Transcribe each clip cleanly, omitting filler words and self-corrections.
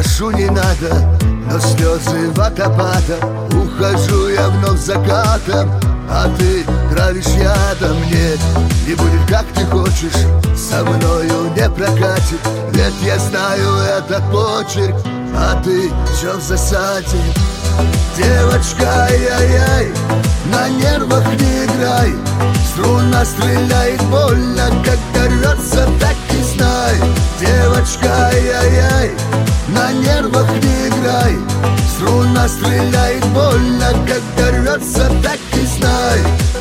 прошу, не надо, но слезы водопада. Ухожу я вновь закатом, а ты травишь ядом. Нет, не будет, как ты хочешь, со мною не прокатит. Ведь я знаю этот почерк, а ты все в засаде. Девочка, ай-яй-яй, на нервах не играй. Струна стреляет больно, когда рвется, так и знай. Девочка, ай-яй-яй, на нервах не играй. Струна стреляет больно, когда рвется, так и знай.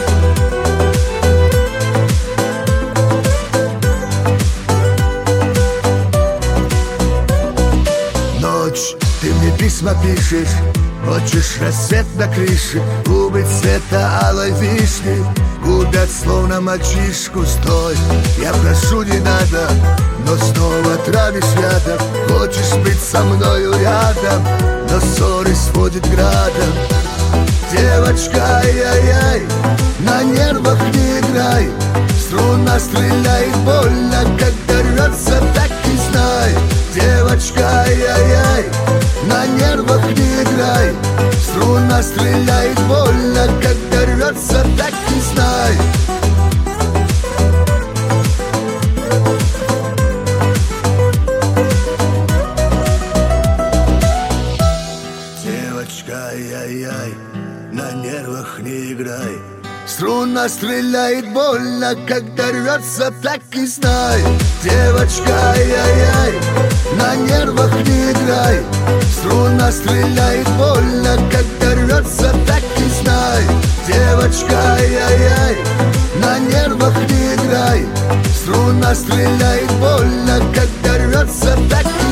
Ночь, ты мне письма пишешь, хочешь рассвет на крыше, губы цвета алой вишни губят словно мальчишку. Стой, я прошу, не надо, но снова травишь ядом. Хочешь быть со мною рядом, но ссоры сводит градом. Девочка, ай-яй-яй, на нервах не играй. Струна стреляет больно, когда рвется, так и знай. Девочка, ай-яй-яй, на нервах не играй. Струна стреляет больно, когда рвется, так и знай. Девочка, ай-яй-яй, на нервах не играй. Струна стреляет больно, когда рвется, так и знай. Девочка, ай-яй-яй, на нервах не играй. Струна стреляет больно, когда рвется, так и знай. Девочка, ай-яй-яй, на нервах не играй. Струна стреляет больно, когда рвется, так и знай.